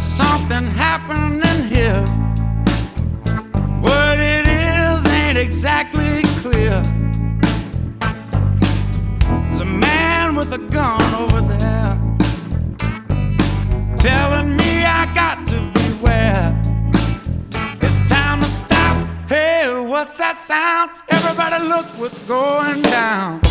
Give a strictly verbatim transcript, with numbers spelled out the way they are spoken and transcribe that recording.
something happening here. What it is ain't exactly clear. There's a man with a gun over there telling me I got to beware. It's time to stop. Hey, what's that sound? Everybody look what's going down.